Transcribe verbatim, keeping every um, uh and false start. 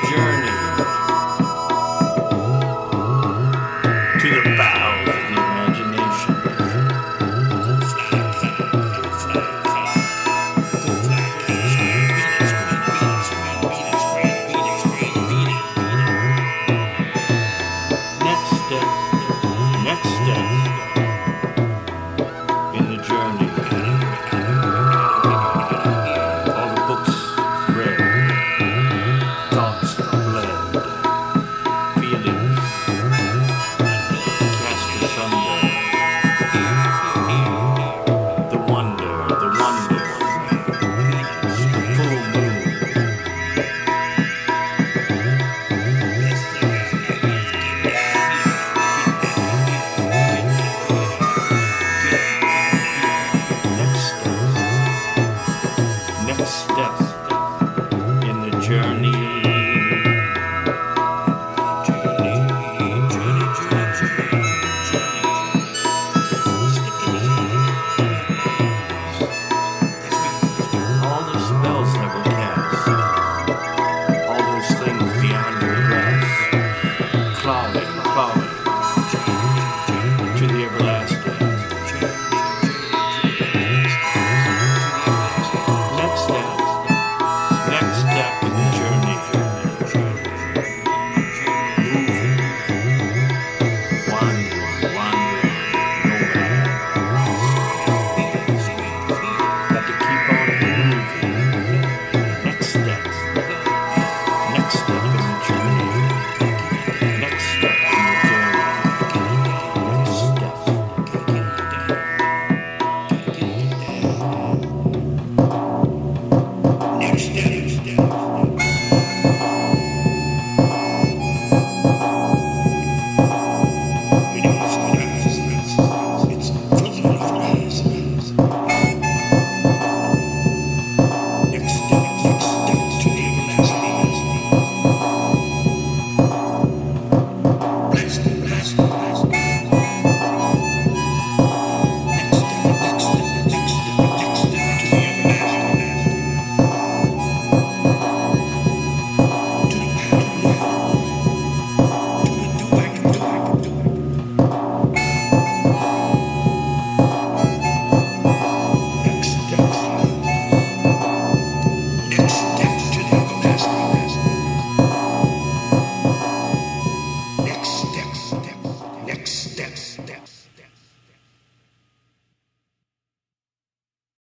journey to the bowels of the imagination. Next step, next step in the journey. All the books read, thoughts bled, feelings cast asunder. The wonder, the wonder, the full moon. Next step, next step in the journey